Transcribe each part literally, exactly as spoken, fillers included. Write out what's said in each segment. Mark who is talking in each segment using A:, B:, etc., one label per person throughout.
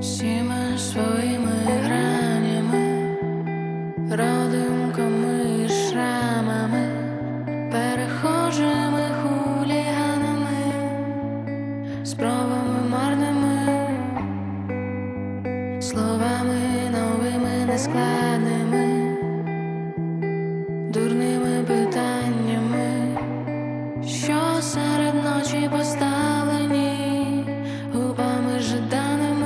A: Всіма своїми гранями, родимками і шрамами, перехожими хуліганами, спробами марними, словами новими, нескладними, дурними питаннями, що серед ночі поставлені губами жаданими.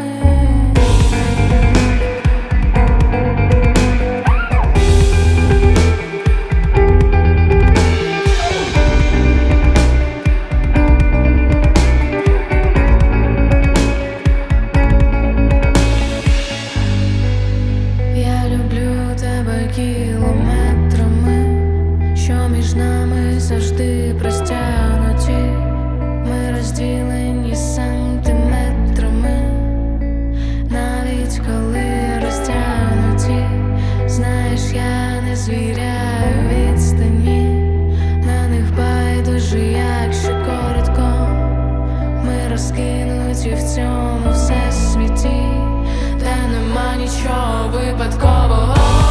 A: Кілометрами, що між нами завжди простягнуті, ми розділені сантиметрами, навіть коли розтягнуті. Знаєш, я не звіряю відстані, на них байдуже, якщо коротко. Ми розкинуті в цьому всесвіті, де нема нічого випадкового.